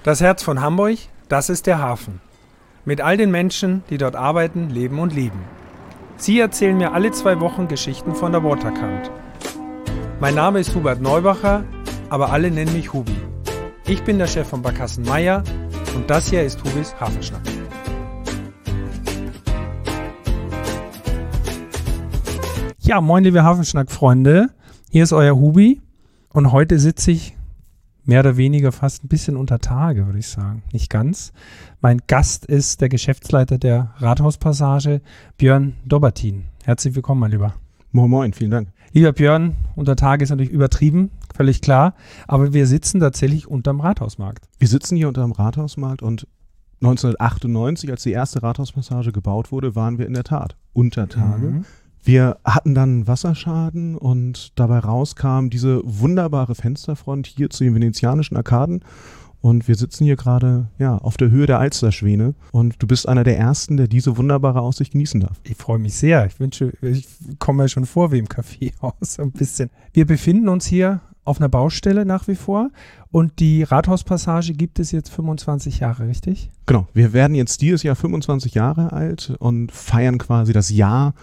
Das Herz von Hamburg, das ist der Hafen. Mit all den Menschen, die dort arbeiten, leben und lieben. Sie erzählen mir alle 2 Wochen Geschichten von der Waterkant. Mein Name ist Hubert Neubacher, aber alle nennen mich Hubi. Ich bin der Chef von Barkassen Meier und das hier ist Hubis Hafenschnack. Ja, moin liebe Hafenschnack-Freunde, hier ist euer Hubi und heute sitze ich mehr oder weniger fast ein bisschen unter Tage, würde ich sagen. Nicht ganz. Mein Gast ist der Geschäftsleiter der Rathauspassage, Björn Dobertin. Herzlich willkommen, mein Lieber. Moin, moin, vielen Dank. Lieber Björn, unter Tage ist natürlich übertrieben, völlig klar, aber wir sitzen tatsächlich unterm Rathausmarkt. Wir sitzen hier unterm Rathausmarkt und 1998, als die erste Rathauspassage gebaut wurde, waren wir in der Tat unter Tage. Mhm. Wir hatten dann Wasserschaden und dabei rauskam diese wunderbare Fensterfront hier zu den venezianischen Arkaden. Und wir sitzen hier gerade auf der Höhe der Alsterschwäne und du bist einer der Ersten, der diese wunderbare Aussicht genießen darf. Ich freue mich sehr. Ich komme ja schon vor wie im Kaffeehaus ein bisschen. Wir befinden uns hier auf einer Baustelle nach wie vor und die Rathauspassage gibt es jetzt 25 Jahre, richtig? Genau, wir werden jetzt dieses Jahr 25 Jahre alt und feiern quasi das Jahr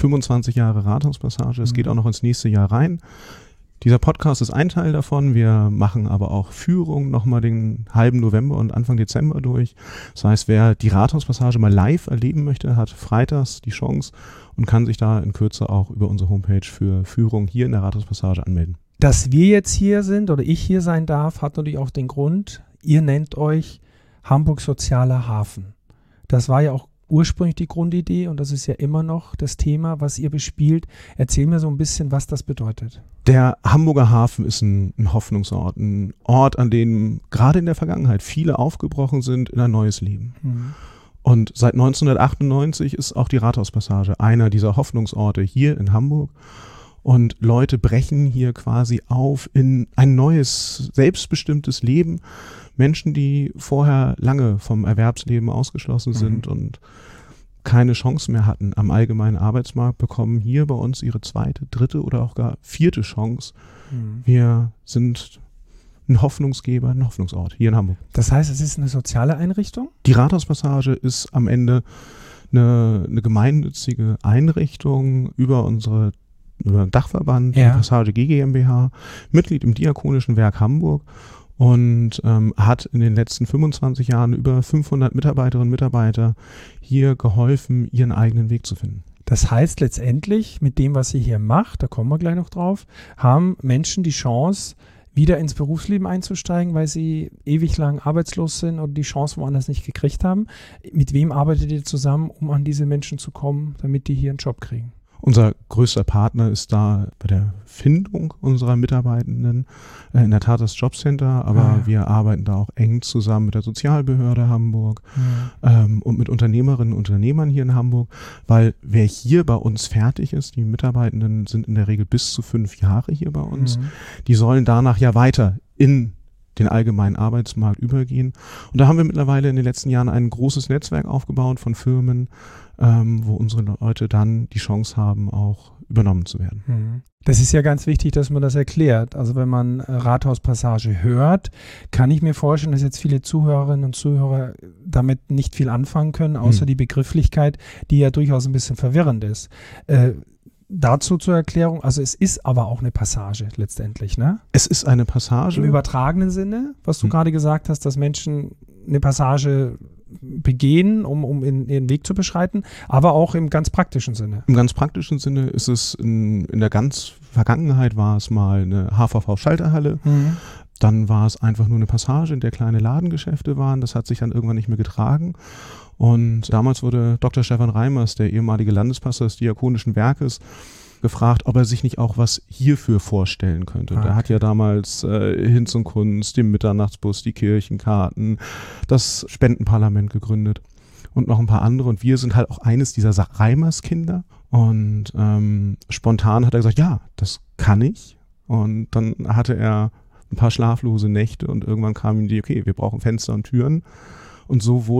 25 Jahre Rathauspassage. Es geht auch noch ins nächste Jahr rein. Dieser Podcast ist ein Teil davon. Wir machen aber auch Führung nochmal den halben November und Anfang Dezember durch. Das heißt, wer die Rathauspassage mal live erleben möchte, hat freitags die Chance und kann sich da in Kürze auch über unsere Homepage für Führung hier in der Rathauspassage anmelden. Dass wir jetzt hier sind oder ich hier sein darf, hat natürlich auch den Grund, ihr nennt euch Hamburg Sozialer Hafen. Das war ja auch ursprünglich die Grundidee und das ist ja immer noch das Thema, was ihr bespielt. Erzähl mir so ein bisschen, was das bedeutet. Der Hamburger Hafen ist ein Hoffnungsort, ein Ort, an dem gerade in der Vergangenheit viele aufgebrochen sind in ein neues Leben. Mhm. Und seit 1998 ist auch die Rathauspassage einer dieser Hoffnungsorte hier in Hamburg. Und Leute brechen hier quasi auf in ein neues, selbstbestimmtes Leben. Menschen, die vorher lange vom Erwerbsleben ausgeschlossen sind und keine Chance mehr hatten am allgemeinen Arbeitsmarkt, bekommen hier bei uns ihre 2., 3. oder auch gar 4. Chance. Wir sind ein Hoffnungsgeber, ein Hoffnungsort hier in Hamburg. Das heißt, es ist eine soziale Einrichtung? Die Rathauspassage ist am Ende eine gemeinnützige Einrichtung über unsere Dachverband, die Passage GmbH, Mitglied im Diakonischen Werk Hamburg und hat in den letzten 25 Jahren über 500 Mitarbeiterinnen und Mitarbeiter hier geholfen, ihren eigenen Weg zu finden. Das heißt letztendlich, mit dem, was ihr hier macht, da kommen wir gleich noch drauf, haben Menschen die Chance, wieder ins Berufsleben einzusteigen, weil sie ewig lang arbeitslos sind oder die Chance woanders nicht gekriegt haben. Mit wem arbeitet ihr zusammen, um an diese Menschen zu kommen, damit die hier einen Job kriegen? Unser größter Partner ist da bei der Findung unserer Mitarbeitenden, in der Tat das Jobcenter, aber wir arbeiten da auch eng zusammen mit der Sozialbehörde Hamburg und mit Unternehmerinnen und Unternehmern hier in Hamburg, weil wer hier bei uns fertig ist, die Mitarbeitenden sind in der Regel bis zu 5 Jahre hier bei uns, die sollen danach ja weiter in den allgemeinen Arbeitsmarkt übergehen. Und da haben wir mittlerweile in den letzten Jahren ein großes Netzwerk aufgebaut von Firmen, wo unsere Leute dann die Chance haben, auch übernommen zu werden. Das ist ja ganz wichtig, dass man das erklärt. Also wenn man Rathauspassage hört, kann ich mir vorstellen, dass jetzt viele Zuhörerinnen und Zuhörer damit nicht viel anfangen können, außer die Begrifflichkeit, die ja durchaus ein bisschen verwirrend ist. Dazu zur Erklärung, also es ist aber auch eine Passage letztendlich, ne? Es ist eine Passage. Im übertragenen Sinne, was du gerade gesagt hast, dass Menschen eine Passage begehen, um in ihren Weg zu beschreiten, aber auch im ganz praktischen Sinne. Im ganz praktischen Sinne ist es in der ganz Vergangenheit war es mal eine HVV-Schalterhalle. Dann war es einfach nur eine Passage, in der kleine Ladengeschäfte waren. Das hat sich dann irgendwann nicht mehr getragen. Und damals wurde Dr. Stefan Reimers, der ehemalige Landespastor des Diakonischen Werkes, gefragt, ob er sich nicht auch was hierfür vorstellen könnte. Der hat ja damals Hinz und Kunst, den Mitternachtsbus, die Kirchenkarten, das Spendenparlament gegründet und noch ein paar andere. Und wir sind halt auch eines dieser Reimers-Kinder. Und spontan hat er gesagt, ja, das kann ich. Und dann hatte er ein paar schlaflose Nächte und irgendwann kam ihm die, okay, wir brauchen Fenster und Türen. Und so wurde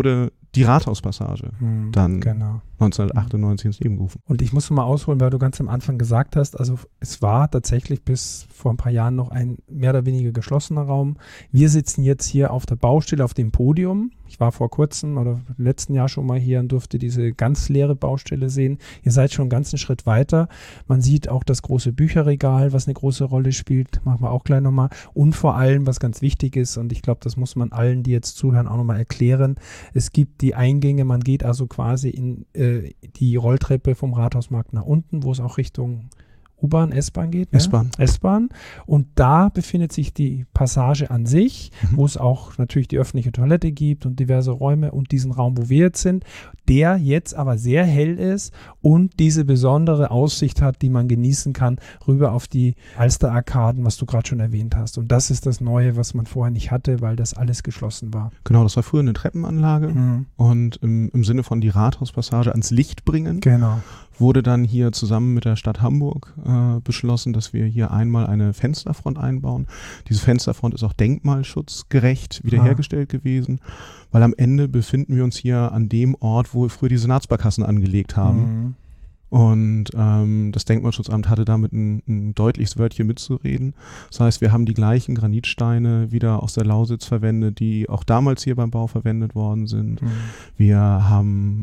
die Rathauspassage dann genau. 1998 ins Leben gerufen. Und ich muss mal ausholen, weil du ganz am Anfang gesagt hast, also es war tatsächlich bis vor ein paar Jahren noch ein mehr oder weniger geschlossener Raum. Wir sitzen jetzt hier auf der Baustelle, auf dem Podium. Ich war vor kurzem oder im letzten Jahr schon mal hier und durfte diese ganz leere Baustelle sehen. Ihr seid schon einen ganzen Schritt weiter. Man sieht auch das große Bücherregal, was eine große Rolle spielt. Machen wir auch gleich nochmal. Und vor allem, was ganz wichtig ist, und ich glaube, das muss man allen, die jetzt zuhören, auch nochmal erklären. Es gibt die Eingänge, man geht also quasi in die Rolltreppe vom Rathausmarkt nach unten, wo es auch Richtung U-Bahn, S-Bahn geht. S-Bahn. S-Bahn. Und da befindet sich die Passage an sich, wo es auch natürlich die öffentliche Toilette gibt und diverse Räume und diesen Raum, wo wir jetzt sind, der jetzt aber sehr hell ist und diese besondere Aussicht hat, die man genießen kann, rüber auf die Alster-Arkaden, was du gerade schon erwähnt hast. Und das ist das Neue, was man vorher nicht hatte, weil das alles geschlossen war. Genau, das war früher eine Treppenanlage und im Sinne von die Rathauspassage ans Licht bringen, genau, wurde dann hier zusammen mit der Stadt Hamburg beschlossen, dass wir hier einmal eine Fensterfront einbauen. Diese Fensterfront ist auch denkmalschutzgerecht wiederhergestellt gewesen, weil am Ende befinden wir uns hier an dem Ort, wo wir früher die Senatsbarkassen angelegt haben. Und das Denkmalschutzamt hatte damit ein deutliches Wörtchen mitzureden. Das heißt, wir haben die gleichen Granitsteine wieder aus der Lausitz verwendet, die auch damals hier beim Bau verwendet worden sind. Wir haben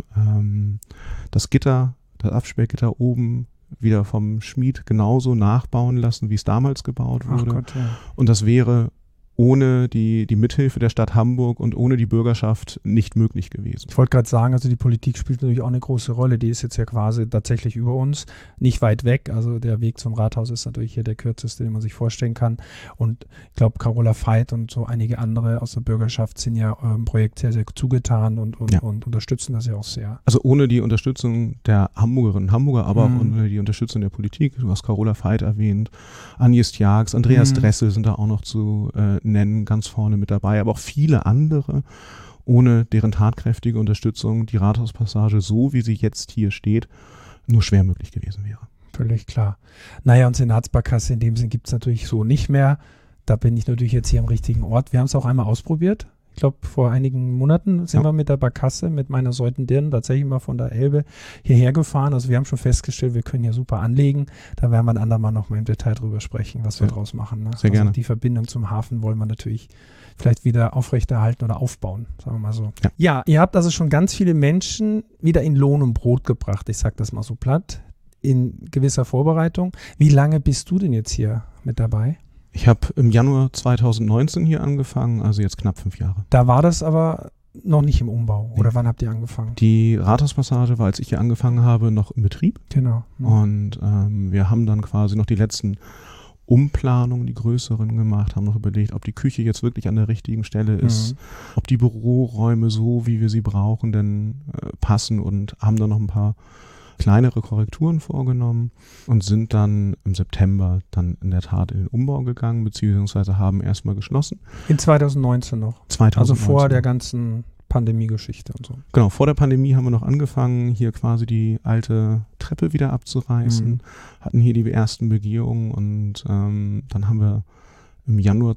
das Gitter, das Absperrgitter oben wieder vom Schmied genauso nachbauen lassen, wie es damals gebaut wurde. Ach Gott, ja. Und das wäre ohne die Mithilfe der Stadt Hamburg und ohne die Bürgerschaft nicht möglich gewesen. Ich wollte gerade sagen, also die Politik spielt natürlich auch eine große Rolle. Die ist jetzt ja quasi tatsächlich über uns, nicht weit weg. Also der Weg zum Rathaus ist natürlich hier der kürzeste, den man sich vorstellen kann. Und ich glaube, Carola Veit und so einige andere aus der Bürgerschaft sind ja eurem Projekt sehr, sehr zugetan und unterstützen das ja auch sehr. Also ohne die Unterstützung der Hamburgerinnen und Hamburger, aber auch ohne die Unterstützung der Politik, du hast Carola Veit erwähnt, Agnes Jags, Andreas Dressel sind da auch noch zu nennen, ganz vorne mit dabei, aber auch viele andere, ohne deren tatkräftige Unterstützung die Rathauspassage, so wie sie jetzt hier steht, nur schwer möglich gewesen wäre. Völlig klar. Naja, und Senatsbarkasse in dem Sinn gibt es natürlich so nicht mehr. Da bin ich natürlich jetzt hier am richtigen Ort. Wir haben es auch einmal ausprobiert. Ich glaube, vor einigen Monaten sind wir mit der Barkasse, mit meiner Säutendirn tatsächlich mal von der Elbe hierher gefahren. Also wir haben schon festgestellt, wir können hier super anlegen. Da werden wir ein andermal noch mal im Detail drüber sprechen, was wir draus machen. Ne? Sehr gerne. Die Verbindung zum Hafen wollen wir natürlich vielleicht wieder aufrechterhalten oder aufbauen, sagen wir mal so. Ja, ihr habt also schon ganz viele Menschen wieder in Lohn und Brot gebracht. Ich sage das mal so platt, in gewisser Vorbereitung. Wie lange bist du denn jetzt hier mit dabei? Ich habe im Januar 2019 hier angefangen, also jetzt knapp 5 Jahre. Da war das aber noch nicht im Umbau, oder wann habt ihr angefangen? Die Rathauspassage war, als ich hier angefangen habe, noch im Betrieb. Genau. Und wir haben dann quasi noch die letzten Umplanungen, die größeren gemacht, haben noch überlegt, ob die Küche jetzt wirklich an der richtigen Stelle ist, ob die Büroräume so, wie wir sie brauchen, denn passen, und haben dann noch ein paar kleinere Korrekturen vorgenommen und sind dann im September dann in der Tat in den Umbau gegangen, beziehungsweise haben erstmal geschlossen. In 2019 noch? 2019. Also vor der ganzen Pandemie-Geschichte und so. Genau, vor der Pandemie haben wir noch angefangen, hier quasi die alte Treppe wieder abzureißen, hatten hier die ersten Begehungen und dann haben wir im Januar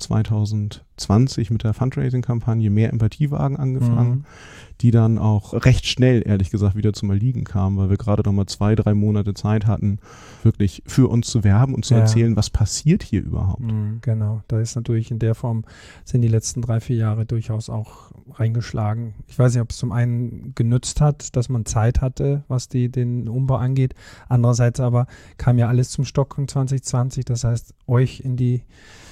2020 mit der Fundraising-Kampagne Mehr Empathiewagen angefangen, die dann auch recht schnell, ehrlich gesagt, wieder zum Erliegen kamen, weil wir gerade noch mal 2-3 Monate Zeit hatten, wirklich für uns zu werben und zu erzählen, was passiert hier überhaupt. Genau, da ist natürlich in der Form, sind die letzten 3-4 Jahre durchaus auch reingeschlagen. Ich weiß nicht, ob es zum einen genützt hat, dass man Zeit hatte, was den Umbau angeht. Andererseits aber kam ja alles zum Stocken 2020, das heißt, euch in die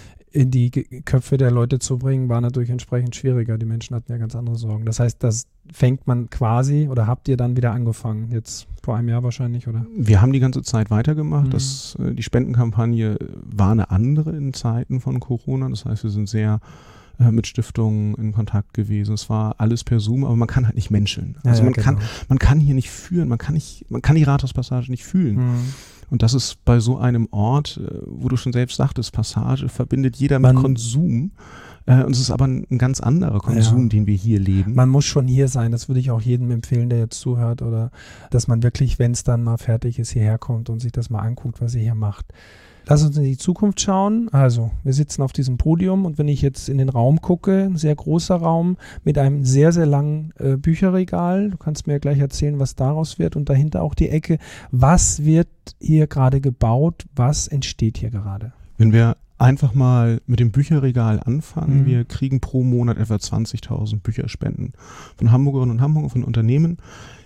Köpfe der Leute zu bringen, war natürlich entsprechend schwieriger. Die Menschen hatten ja ganz andere Sorgen. Das heißt, das fängt man quasi, oder habt ihr dann wieder angefangen? Jetzt vor einem Jahr wahrscheinlich, oder? Wir haben die ganze Zeit weitergemacht. Die Spendenkampagne war eine andere in Zeiten von Corona. Das heißt, wir sind sehr mit Stiftungen in Kontakt gewesen. Es war alles per Zoom, aber man kann halt nicht menscheln. Also man kann hier nicht fühlen, man kann die Rathauspassage nicht fühlen. Und das ist bei so einem Ort, wo du schon selbst sagtest, Passage verbindet jeder mit Konsum. Und es ist aber ein ganz anderer Konsum, den wir hier leben. Man muss schon hier sein, das würde ich auch jedem empfehlen, der jetzt zuhört, oder dass man wirklich, wenn es dann mal fertig ist, hierher kommt und sich das mal anguckt, was ihr hier macht. Lass uns in die Zukunft schauen. Also, wir sitzen auf diesem Podium und wenn ich jetzt in den Raum gucke, ein sehr großer Raum mit einem sehr, sehr langen Bücherregal. Du kannst mir ja gleich erzählen, was daraus wird und dahinter auch die Ecke. Was wird hier gerade gebaut? Was entsteht hier gerade? Wenn wir einfach mal mit dem Bücherregal anfangen, wir kriegen pro Monat etwa 20.000 Bücherspenden von Hamburgerinnen und Hamburgern, von Unternehmen,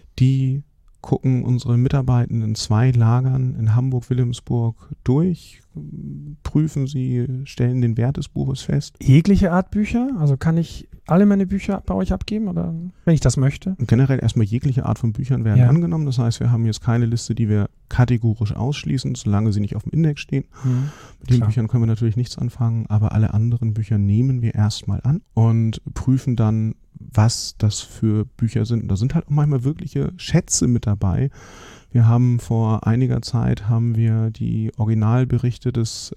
die gucken unsere Mitarbeitenden in 2 Lagern in Hamburg, Wilhelmsburg durch, prüfen sie, stellen den Wert des Buches fest. Jegliche Art Bücher? Also kann ich alle meine Bücher bei euch abgeben oder wenn ich das möchte? Und generell erstmal jegliche Art von Büchern werden angenommen. Das heißt, wir haben jetzt keine Liste, die wir kategorisch ausschließen, solange sie nicht auf dem Index stehen. Mit den Büchern können wir natürlich nichts anfangen, aber alle anderen Bücher nehmen wir erstmal an und prüfen dann, was das für Bücher sind. Und da sind halt auch manchmal wirkliche Schätze mit dabei. Wir haben vor einiger Zeit die Originalberichte des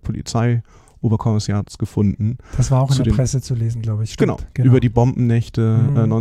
Polizeioberkommissariats gefunden. Das war auch in der Presse zu lesen, glaube ich. Genau, über die Bombennächte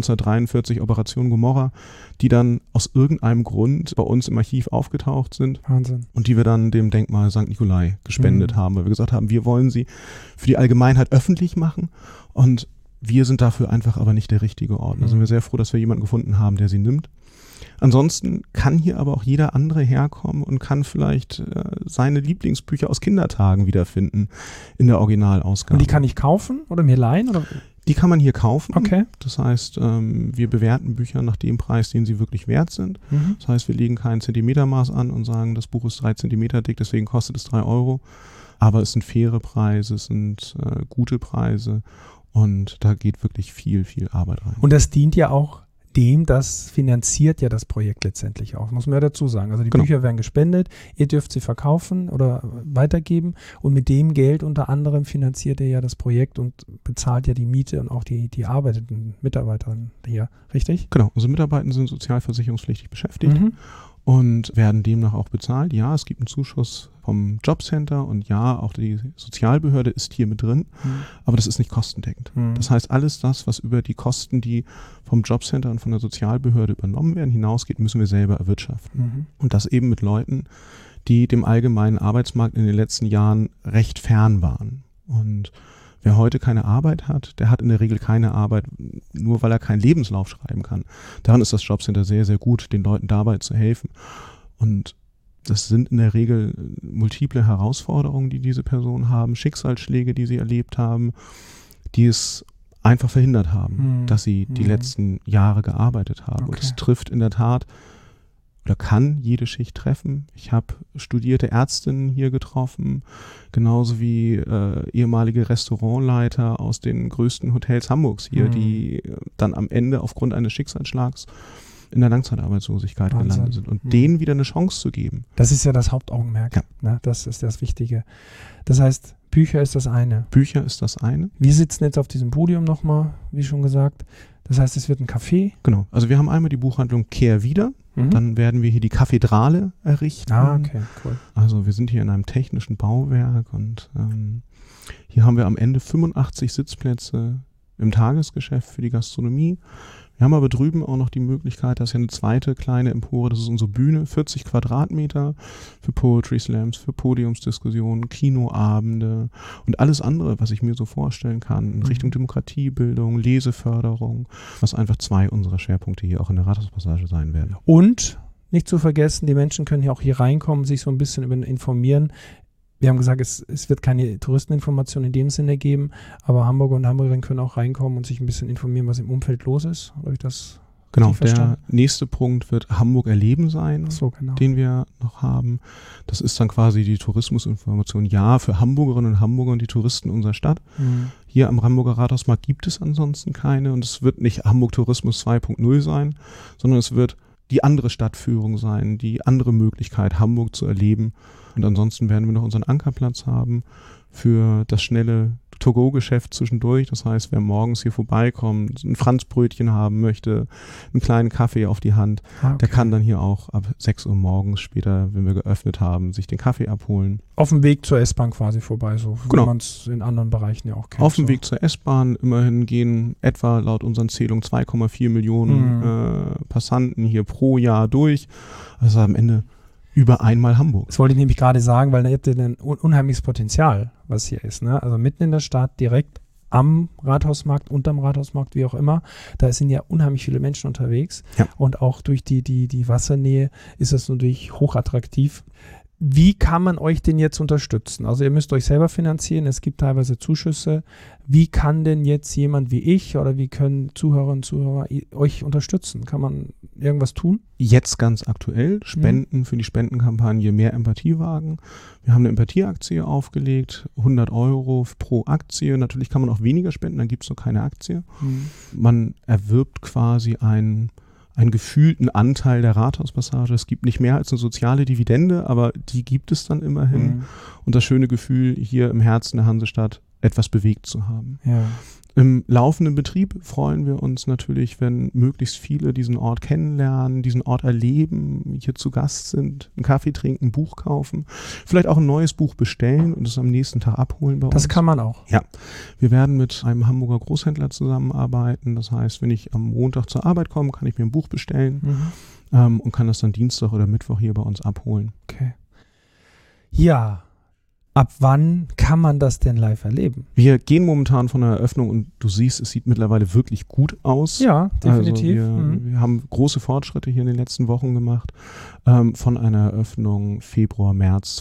1943, Operation Gomorra, die dann aus irgendeinem Grund bei uns im Archiv aufgetaucht sind. Wahnsinn. Und die wir dann dem Denkmal St. Nikolai gespendet haben, weil wir gesagt haben, wir wollen sie für die Allgemeinheit öffentlich machen und wir sind dafür einfach aber nicht der richtige Ort. Da sind wir sehr froh, dass wir jemanden gefunden haben, der sie nimmt. Ansonsten kann hier aber auch jeder andere herkommen und kann vielleicht seine Lieblingsbücher aus Kindertagen wiederfinden in der Originalausgabe. Und die kann ich kaufen oder mir leihen? Oder? Die kann man hier kaufen. Okay. Das heißt, wir bewerten Bücher nach dem Preis, den sie wirklich wert sind. Das heißt, wir legen kein Zentimetermaß an und sagen, das Buch ist 3 Zentimeter dick, deswegen kostet es 3 Euro. Aber es sind faire Preise, es sind gute Preise. Und da geht wirklich viel, viel Arbeit rein. Und das dient ja auch dem, das finanziert ja das Projekt letztendlich auch, muss man ja dazu sagen. Also die Bücher werden gespendet, ihr dürft sie verkaufen oder weitergeben und mit dem Geld unter anderem finanziert ihr ja das Projekt und bezahlt ja die Miete und auch die arbeitenden Mitarbeiterinnen hier, richtig? Genau, unsere Mitarbeiter sind sozialversicherungspflichtig beschäftigt. Und werden demnach auch bezahlt. Ja, es gibt einen Zuschuss vom Jobcenter und ja, auch die Sozialbehörde ist hier mit drin, aber das ist nicht kostendeckend. Das heißt, alles das, was über die Kosten, die vom Jobcenter und von der Sozialbehörde übernommen werden, hinausgeht, müssen wir selber erwirtschaften. Und das eben mit Leuten, die dem allgemeinen Arbeitsmarkt in den letzten Jahren recht fern waren. Und wer heute keine Arbeit hat, der hat in der Regel keine Arbeit, nur weil er keinen Lebenslauf schreiben kann. Daran ist das Jobcenter sehr, sehr gut, den Leuten dabei zu helfen. Und das sind in der Regel multiple Herausforderungen, die diese Personen haben, Schicksalsschläge, die sie erlebt haben, die es einfach verhindert haben, dass sie die letzten Jahre gearbeitet haben. Und es trifft in der Tat oder kann jede Schicht treffen. Ich habe studierte Ärztinnen hier getroffen, genauso wie ehemalige Restaurantleiter aus den größten Hotels Hamburgs hier, die dann am Ende aufgrund eines Schicksalsschlags in der Langzeitarbeitslosigkeit gelandet sind. Und denen wieder eine Chance zu geben. Das ist ja das Hauptaugenmerk. Ja. Ne? Das ist das Wichtige. Das heißt, Bücher ist das eine. Bücher ist das eine. Wir sitzen jetzt auf diesem Podium nochmal, wie schon gesagt. Das heißt, es wird ein Café. Genau. Also wir haben einmal die Buchhandlung Kehr wieder. Dann werden wir hier die Kathedrale errichten. Ah, okay, cool. Also wir sind hier in einem technischen Bauwerk und hier haben wir am Ende 85 Sitzplätze im Tagesgeschäft für die Gastronomie. Wir haben aber drüben auch noch die Möglichkeit, das ist ja eine zweite kleine Empore, das ist unsere Bühne, 40 Quadratmeter für Poetry Slams, für Podiumsdiskussionen, Kinoabende und alles andere, was ich mir so vorstellen kann, in Richtung Demokratiebildung, Leseförderung, was einfach 2 unserer Schwerpunkte hier auch in der Rathauspassage sein werden. Und nicht zu vergessen, die Menschen können ja auch hier reinkommen, sich so ein bisschen informieren. Wir haben gesagt, es wird keine Touristeninformation in dem Sinne geben, aber Hamburger und Hamburgerinnen können auch reinkommen und sich ein bisschen informieren, was im Umfeld los ist. Habe ich das Genau, der nächste Punkt wird Hamburg erleben sein, genau, den wir noch haben. Das ist dann quasi die Tourismusinformation, ja, für Hamburgerinnen und Hamburger und die Touristen unserer Stadt. Hier am Hamburger Rathausmarkt gibt es ansonsten keine und es wird nicht Hamburg Tourismus 2.0 sein, sondern es wird die andere Stadtführung sein, die andere Möglichkeit, Hamburg zu erleben. Und ansonsten werden wir noch unseren Ankerplatz haben für das schnelle To-Go-Geschäft zwischendurch. Das heißt, wer morgens hier vorbeikommt, ein Franzbrötchen haben möchte, einen kleinen Kaffee auf die Hand, der kann dann hier auch ab 6 Uhr morgens später, wenn wir geöffnet haben, sich den Kaffee abholen. Auf dem Weg zur S-Bahn quasi vorbei, so genau, wie man es in anderen Bereichen ja auch kennt. Auf dem Weg zur S-Bahn, immerhin gehen etwa laut unseren Zählungen 2,4 Millionen Passanten hier pro Jahr durch. Also am Ende über einmal Hamburg. Das wollte ich nämlich gerade sagen, weil da habt ihr ein unheimliches Potenzial, was hier ist. Ne? Also mitten in der Stadt, direkt am Rathausmarkt, unterm Rathausmarkt, wie auch immer. Da sind ja unheimlich viele Menschen unterwegs. Ja. Und auch durch die Wassernähe ist das natürlich hochattraktiv. Wie kann man euch denn jetzt unterstützen? Also ihr müsst euch selber finanzieren, es gibt teilweise Zuschüsse. Wie kann denn jetzt jemand wie ich oder wie können Zuhörerinnen und Zuhörer euch unterstützen? Kann man irgendwas tun? Jetzt ganz aktuell, Spenden für die Spendenkampagne Mehr Empathie wagen. Wir haben eine Empathieaktie aufgelegt, 100 € pro Aktie. Natürlich kann man auch weniger spenden, dann gibt es noch keine Aktie. Man erwirbt quasi einen gefühlten Anteil der Rathauspassage. Es gibt nicht mehr als eine soziale Dividende, aber die gibt es dann immerhin. Und das schöne Gefühl, hier im Herzen der Hansestadt etwas bewegt zu haben. Ja. Im laufenden Betrieb freuen wir uns natürlich, wenn möglichst viele diesen Ort kennenlernen, diesen Ort erleben, hier zu Gast sind, einen Kaffee trinken, ein Buch kaufen, vielleicht auch ein neues Buch bestellen und es am nächsten Tag abholen bei uns. Das kann man auch. Ja, wir werden mit einem Hamburger Großhändler zusammenarbeiten. Das heißt, wenn ich am Montag zur Arbeit komme, kann ich mir ein Buch bestellen und kann das dann Dienstag oder Mittwoch hier bei uns abholen. Okay. Ja. Ab wann kann man das denn live erleben? Wir gehen momentan von der Eröffnung und du siehst, es sieht mittlerweile wirklich gut aus. Ja, definitiv. Also wir haben große Fortschritte hier in den letzten Wochen gemacht, von einer Eröffnung Februar, März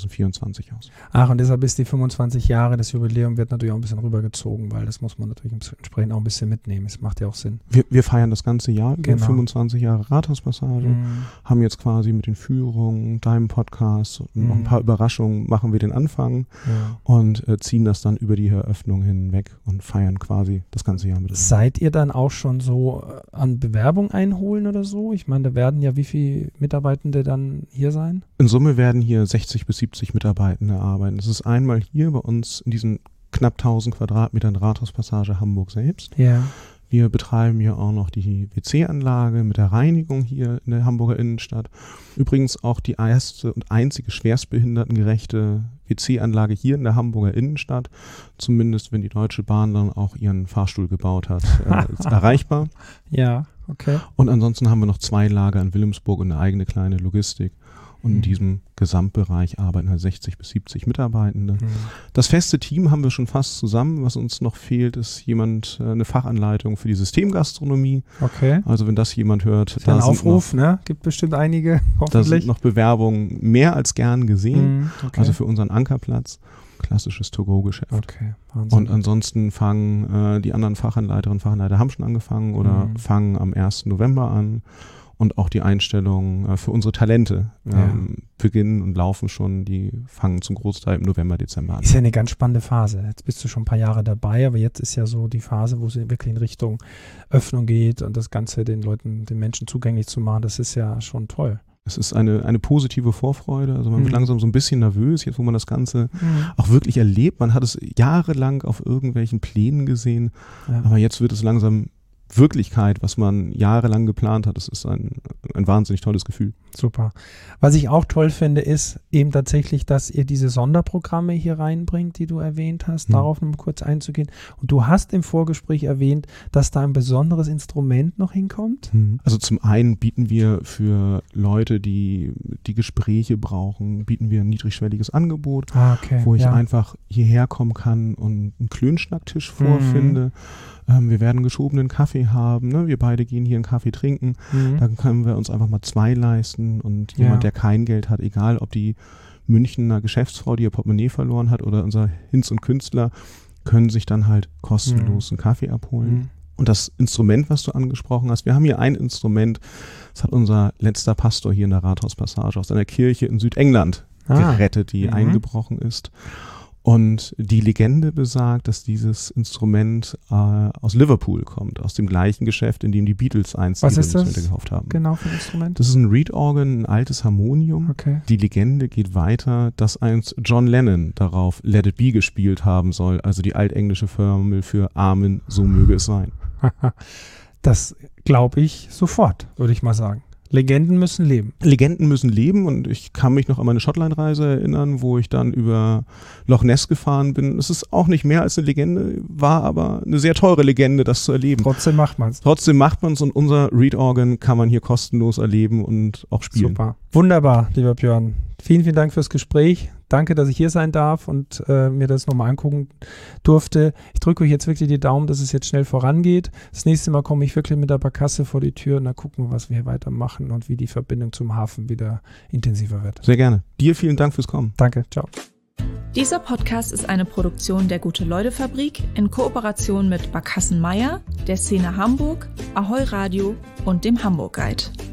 2024 aus. Ach, und deshalb ist die 25 Jahre, das Jubiläum wird natürlich auch ein bisschen rübergezogen, weil das muss man natürlich entsprechend auch ein bisschen mitnehmen. Das macht ja auch Sinn. Wir feiern das ganze Jahr, genau. 25 Jahre Rathauspassage, haben jetzt quasi mit den Führungen, deinem Podcast und noch ein paar Überraschungen machen wir den Anfang und ziehen das dann über die Eröffnung hinweg und feiern quasi das ganze Jahr mit. Seid ihr dann auch schon so an Bewerbung einholen oder so? Ich meine, da werden ja wie viele Mitarbeitende dann hier sein? In Summe werden hier 60 bis 70 Mitarbeitende arbeiten. Das ist einmal hier bei uns in diesen knapp 1000 Quadratmetern Rathauspassage Hamburg selbst. Ja. Wir betreiben hier auch noch die WC-Anlage mit der Reinigung hier in der Hamburger Innenstadt. Übrigens auch die erste und einzige schwerstbehindertengerechte WC-Anlage hier in der Hamburger Innenstadt. Zumindest, wenn die Deutsche Bahn dann auch ihren Fahrstuhl gebaut hat, ist erreichbar. Ja, okay. Und ansonsten haben wir noch 2 Lager in Wilhelmsburg und eine eigene kleine Logistik. Und in diesem Gesamtbereich arbeiten halt 60 bis 70 Mitarbeitende. Das feste Team haben wir schon fast zusammen. Was uns noch fehlt, ist eine Fachanleitung für die Systemgastronomie. Okay. Also wenn das jemand hört, da ein Aufruf, ne? Gibt bestimmt einige, hoffentlich. Da sind noch Bewerbungen mehr als gern gesehen. Okay. Also für unseren Ankerplatz. Klassisches To-Go-Geschäft. Okay, Wahnsinn. Und ansonsten fangen die anderen Fachanleiterinnen und Fachanleiter haben schon angefangen oder fangen am 1. November an. Und auch die Einstellungen für unsere Talente beginnen und laufen schon. Die fangen zum Großteil im November, Dezember an. Ist ja eine ganz spannende Phase. Jetzt bist du schon ein paar Jahre dabei, aber jetzt ist ja so die Phase, wo es wirklich in Richtung Öffnung geht und das Ganze den Leuten, den Menschen zugänglich zu machen. Das ist ja schon toll. Es ist eine positive Vorfreude. Also man wird langsam so ein bisschen nervös, jetzt wo man das Ganze auch wirklich erlebt. Man hat es jahrelang auf irgendwelchen Plänen gesehen, aber jetzt wird es langsam Wirklichkeit, was man jahrelang geplant hat. Das ist ein wahnsinnig tolles Gefühl. Super. Was ich auch toll finde, ist eben tatsächlich, dass ihr diese Sonderprogramme hier reinbringt, die du erwähnt hast, darauf noch kurz einzugehen. Und du hast im Vorgespräch erwähnt, dass da ein besonderes Instrument noch hinkommt. Also zum einen bieten wir für Leute, die Gespräche brauchen, bieten wir ein niedrigschwelliges Angebot, wo ich einfach hierher kommen kann und einen Klönschnacktisch vorfinde. Wir werden einen geschobenen Kaffee haben. Ne? Wir beide gehen hier einen Kaffee trinken. Dann können wir uns einfach mal 2 leisten. Und jemand, der kein Geld hat, egal ob die Münchner Geschäftsfrau, die ihr Portemonnaie verloren hat, oder unser Hinz und Künstler, können sich dann halt kostenlos einen Kaffee abholen. Und das Instrument, was du angesprochen hast, wir haben hier ein Instrument, das hat unser letzter Pastor hier in der Rathauspassage aus einer Kirche in Südengland gerettet, die eingebrochen ist. Und die Legende besagt, dass dieses Instrument aus Liverpool kommt, aus dem gleichen Geschäft, in dem die Beatles einst die Instrumente gekauft haben. Genau für ein Instrument? Das ist ein Reed Organ, ein altes Harmonium. Okay. Die Legende geht weiter, dass einst John Lennon darauf Let It Be gespielt haben soll, also die altenglische Formel für Amen, so möge es sein. Das glaube ich sofort, würde ich mal sagen. Legenden müssen leben. Legenden müssen leben und ich kann mich noch an meine Schottland-Reise erinnern, wo ich dann über Loch Ness gefahren bin. Es ist auch nicht mehr als eine Legende, war aber eine sehr teure Legende, das zu erleben. Trotzdem macht man es. Und unser Reed Organ kann man hier kostenlos erleben und auch spielen. Super. Wunderbar, lieber Björn. Vielen, vielen Dank fürs Gespräch. Danke, dass ich hier sein darf und mir das nochmal angucken durfte. Ich drücke euch jetzt wirklich die Daumen, dass es jetzt schnell vorangeht. Das nächste Mal komme ich wirklich mit der Barkasse vor die Tür und dann gucken wir, was wir hier weitermachen und wie die Verbindung zum Hafen wieder intensiver wird. Sehr gerne. Dir vielen Dank fürs Kommen. Danke, ciao. Dieser Podcast ist eine Produktion der Gute-Leute-Fabrik in Kooperation mit Barkassen Meier, der Szene Hamburg, Ahoi Radio und dem Hamburg Guide.